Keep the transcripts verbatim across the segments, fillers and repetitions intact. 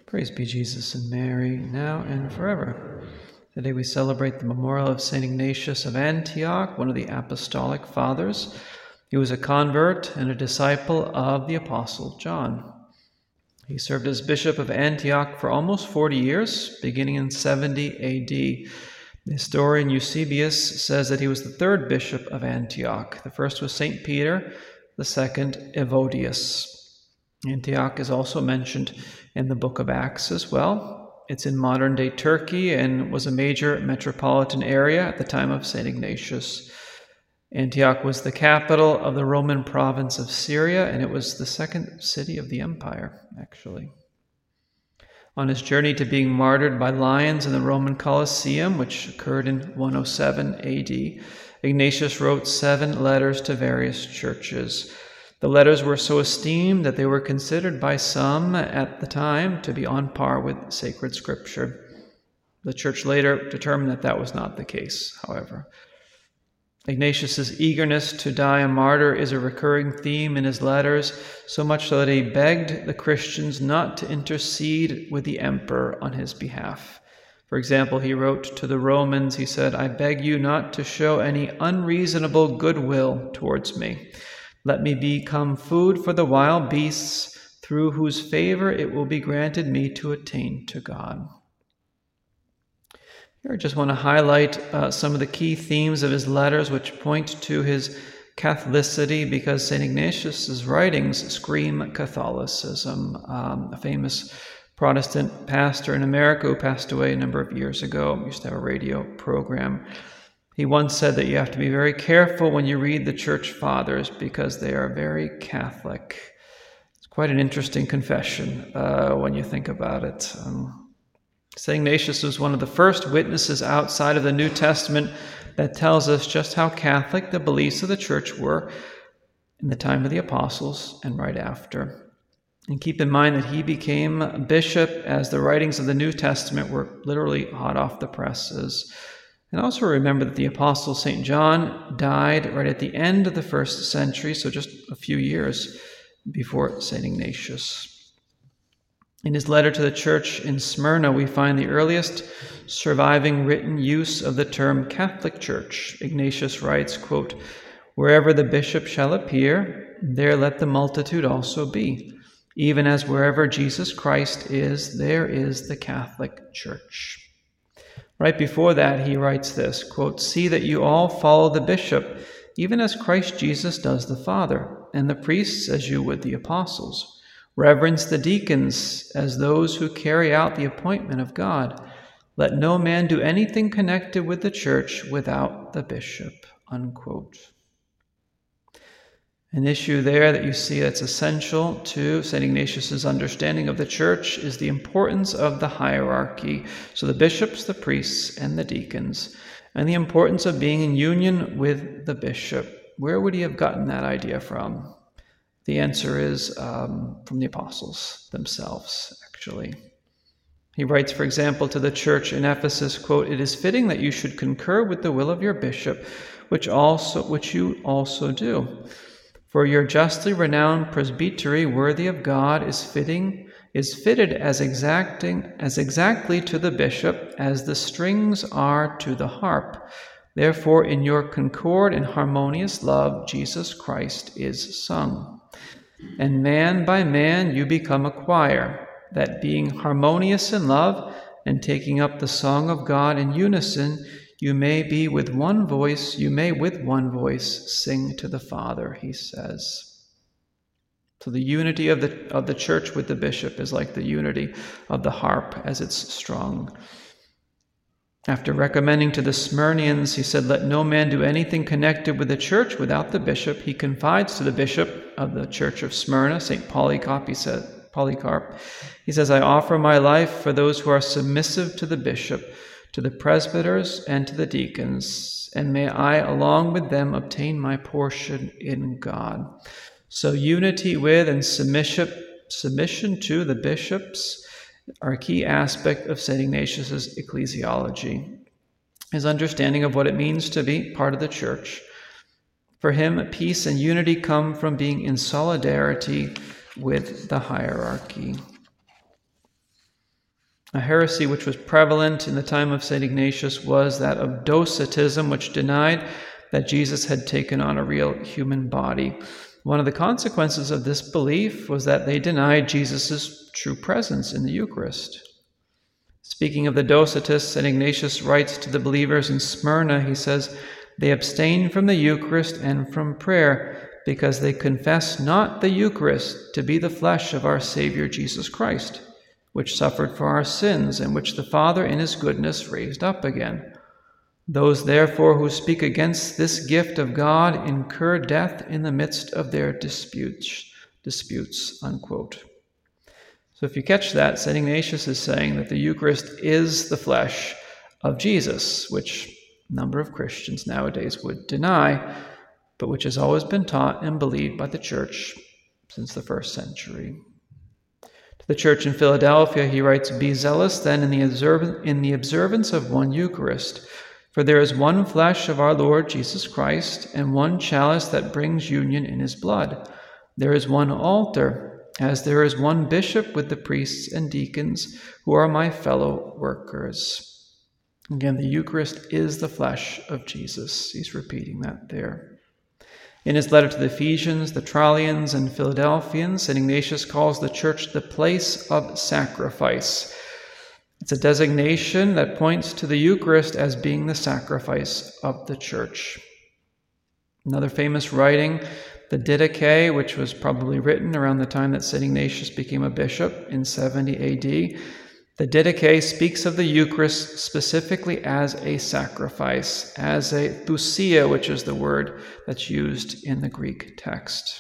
Praise be Jesus and Mary, now and forever. Today we celebrate the memorial of Saint Ignatius of Antioch, one of the apostolic fathers. He was a convert and a disciple of the Apostle John. He served as Bishop of Antioch for almost forty years, beginning in seventy A D. The historian Eusebius says that he was the third bishop of Antioch. The first was Saint Peter, the second Evodius. Antioch is also mentioned in the book of Acts as well. It's in modern-day Turkey and was a major metropolitan area at the time of Saint Ignatius. Antioch was the capital of the Roman province of Syria, and it was the second city of the empire, actually. On his journey to being martyred by lions in the Roman Colosseum, which occurred in one oh seven A D, Ignatius wrote seven letters to various churches. The letters were so esteemed that they were considered by some at the time to be on par with sacred scripture. The church later determined that that was not the case, however. Ignatius's eagerness to die a martyr is a recurring theme in his letters, so much so that he begged the Christians not to intercede with the emperor on his behalf. For example, he wrote to the Romans, he said, "I beg you not to show any unreasonable goodwill towards me. Let me become food for the wild beasts, through whose favor it will be granted me to attain to God." Here I just want to highlight uh, some of the key themes of his letters which point to his Catholicity, because Saint Ignatius's writings scream Catholicism. Um, a famous Protestant pastor in America who passed away a number of years ago used to have a radio program. He once said that you have to be very careful when you read the Church Fathers because they are very Catholic. It's quite an interesting confession uh, when you think about it. Um, Saint Ignatius was one of the first witnesses outside of the New Testament that tells us just how Catholic the beliefs of the Church were in the time of the Apostles and right after. And keep in mind that he became a bishop as the writings of the New Testament were literally hot off the presses. And also remember that the Apostle Saint John died right at the end of the first century, so just a few years before Saint Ignatius. In his letter to the church in Smyrna, we find the earliest surviving written use of the term Catholic Church. Ignatius writes, quote, "Wherever the bishop shall appear, there let the multitude also be. Even as wherever Jesus Christ is, there is the Catholic Church." Right before that, he writes this, quote, "See that you all follow the bishop, even as Christ Jesus does the Father, and the priests as you would the apostles. Reverence the deacons as those who carry out the appointment of God. Let no man do anything connected with the church without the bishop," unquote. An issue there that you see that's essential to Saint Ignatius's understanding of the church is the importance of the hierarchy. So the bishops, the priests, and the deacons, and the importance of being in union with the bishop. Where would he have gotten that idea from? The answer is um, from the apostles themselves, actually. He writes, for example, to the church in Ephesus, quote, "It is fitting that you should concur with the will of your bishop, which also which you also do. For your justly renowned presbytery, worthy of God, is fitting, is fitted as exacting as exactly to the bishop as the strings are to the harp. Therefore, in your concord and harmonious love, Jesus Christ is sung. And man by man you become a choir, that being harmonious in love and taking up the song of God in unison, you may be with one voice, you may with one voice sing to the Father," he says. So the unity of the of the church with the bishop is like the unity of the harp as it's strung. After recommending to the Smyrnians, he said, "Let no man do anything connected with the church without the bishop." He confides to the bishop of the church of Smyrna, Saint Polycarp, he said, Polycarp, he says, "I offer my life for those who are submissive to the bishop, to the presbyters, and to the deacons, and may I, along with them, obtain my portion in God." So unity with and submission, submission to the bishops are a key aspect of Saint Ignatius's ecclesiology, his understanding of what it means to be part of the church. For him, peace and unity come from being in solidarity with the hierarchy. A heresy which was prevalent in the time of Saint Ignatius was that of Docetism, which denied that Jesus had taken on a real human body. One of the consequences of this belief was that they denied Jesus' true presence in the Eucharist. Speaking of the Docetists, Saint Ignatius writes to the believers in Smyrna, he says, "They abstain from the Eucharist and from prayer, because they confess not the Eucharist to be the flesh of our Savior Jesus Christ, which suffered for our sins, and which the Father in his goodness raised up again. Those, therefore, who speak against this gift of God incur death in the midst of their disputes." disputes, unquote. So if you catch that, Saint Ignatius is saying that the Eucharist is the flesh of Jesus, which a number of Christians nowadays would deny, but which has always been taught and believed by the Church since the first century. To the Church in Philadelphia, he writes, "Be zealous then in the, observ- in the observance of one Eucharist. For there is one flesh of our Lord Jesus Christ, and one chalice that brings union in his blood. There is one altar, as there is one bishop with the priests and deacons, who are my fellow workers." Again, the Eucharist is the flesh of Jesus. He's repeating that there. In his letter to the Ephesians, the Trallians, and Philadelphians, Saint Ignatius calls the Church the place of sacrifice. It's a designation that points to the Eucharist as being the sacrifice of the Church. Another famous writing, the Didache, which was probably written around the time that Saint Ignatius became a bishop in seventy A D, the Didache speaks of the Eucharist specifically as a sacrifice, as a thousia, which is the word that's used in the Greek text.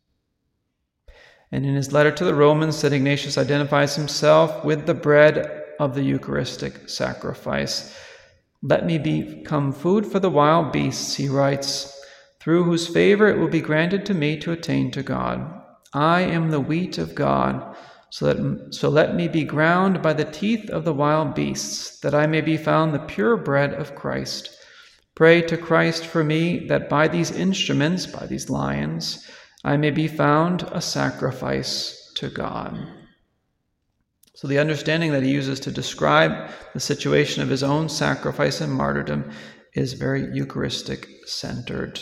And in his letter to the Romans, Saint Ignatius identifies himself with the bread of the Eucharistic sacrifice. "Let me become food for the wild beasts," he writes, "through whose favor it will be granted to me to attain to God. I am the wheat of God, so that so let me be ground by the teeth of the wild beasts, that I may be found the pure bread of Christ. Pray to Christ for me, that by these instruments, by these lions, I may be found a sacrifice to God." So the understanding that he uses to describe the situation of his own sacrifice and martyrdom is very Eucharistic-centered.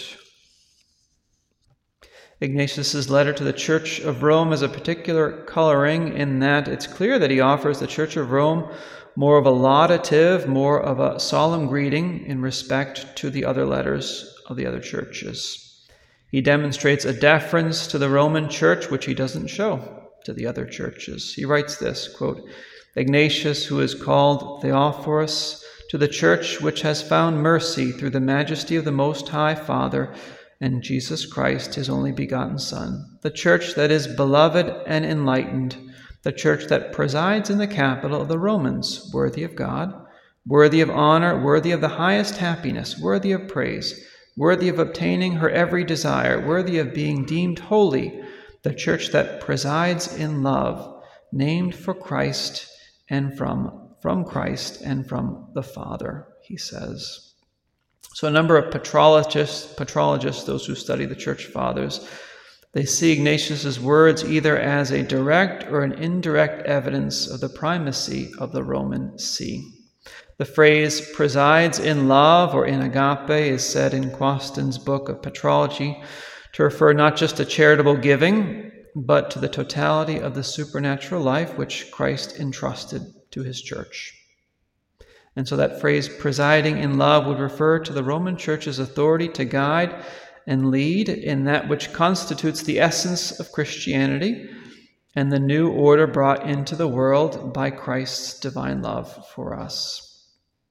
Ignatius's letter to the Church of Rome has a particular coloring in that it's clear that he offers the Church of Rome more of a laudative, more of a solemn greeting in respect to the other letters of the other churches. He demonstrates a deference to the Roman Church which he doesn't show to the other churches. He writes this, quote, "Ignatius, who is called Theophorus, to the Church which has found mercy through the majesty of the Most High Father and Jesus Christ, his only begotten Son, the Church that is beloved and enlightened, the Church that presides in the capital of the Romans, worthy of God, worthy of honor, worthy of the highest happiness, worthy of praise, worthy of obtaining her every desire, worthy of being deemed holy, the Church that presides in love, named for Christ and from, from Christ and from the Father," he says. So a number of patrologists, patrologists, those who study the Church Fathers, they see Ignatius's words either as a direct or an indirect evidence of the primacy of the Roman See. The phrase "presides in love" or in agape is said in Quasten's book of Patrology to refer not just to charitable giving, but to the totality of the supernatural life which Christ entrusted to his church. And so that phrase "presiding in love" would refer to the Roman Church's authority to guide and lead in that which constitutes the essence of Christianity and the new order brought into the world by Christ's divine love for us.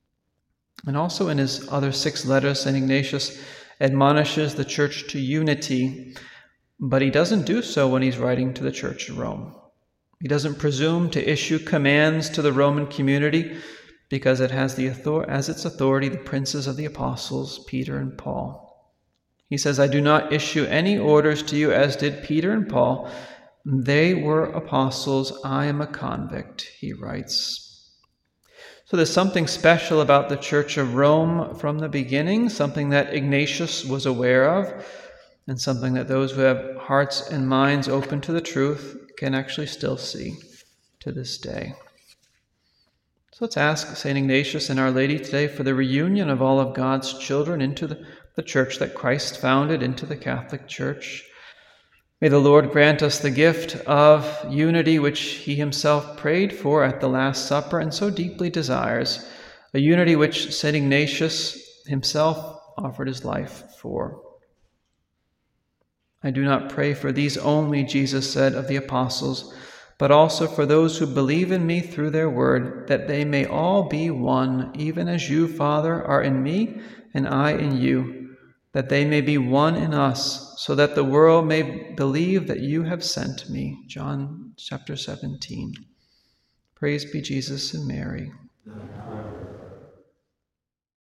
And also in his other six letters, Saint Ignatius admonishes the church to unity, but he doesn't do so when he's writing to the Church of Rome. He doesn't presume to issue commands to the Roman community because it has the author- as its authority the princes of the apostles, Peter and Paul. He says, "I do not issue any orders to you as did Peter and Paul. They were apostles. I am a convict," he writes. So there's something special about the Church of Rome from the beginning, something that Ignatius was aware of, and something that those who have hearts and minds open to the truth can actually still see to this day. So let's ask Saint Ignatius and Our Lady today for the reunion of all of God's children into the, the church that Christ founded, into the Catholic Church. May the Lord grant us the gift of unity which he himself prayed for at the Last Supper and so deeply desires, a unity which Saint Ignatius himself offered his life for. I do not pray for these only, Jesus said of the apostles, but also for those who believe in me through their word, that they may all be one, even as you, Father, are in me and I in you, that they may be one in us, so that the world may believe that you have sent me. John chapter seventeen. Praise be Jesus and Mary.